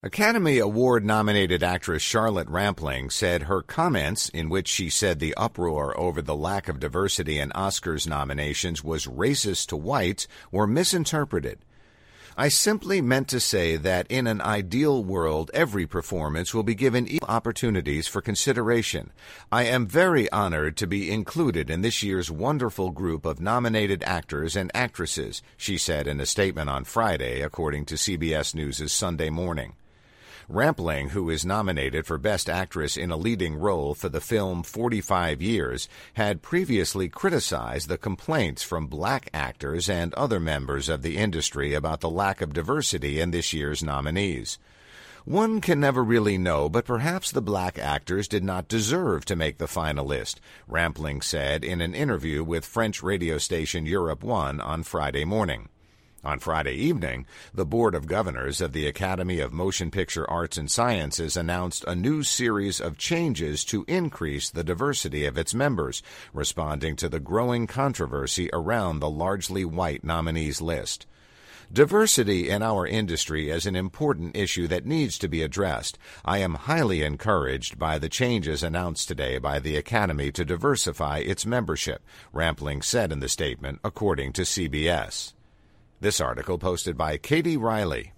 Academy Award-nominated actress Charlotte Rampling said her comments, in which she said the uproar over the lack of diversity in Oscars nominations was racist to whites, were misinterpreted. "I simply meant to say that in an ideal world, every performance will be given equal opportunities for consideration. I am very honored to be included in this year's wonderful group of nominated actors and actresses," she said in a statement on Friday, according to CBS News' Sunday Morning. Rampling, who is nominated for Best Actress in a Leading Role for the film 45 Years, had previously criticized the complaints from black actors and other members of the industry about the lack of diversity in this year's nominees. "One can never really know, but perhaps the black actors did not deserve to make the final list," Rampling said in an interview with French radio station Europe 1 on Friday morning. On Friday evening, the Board of Governors of the Academy of Motion Picture Arts and Sciences announced a new series of changes to increase the diversity of its members, responding to the growing controversy around the largely white nominees list. "Diversity in our industry is an important issue that needs to be addressed. I am highly encouraged by the changes announced today by the Academy to diversify its membership," Rampling said in the statement, according to CBS. This article posted by Katie Riley.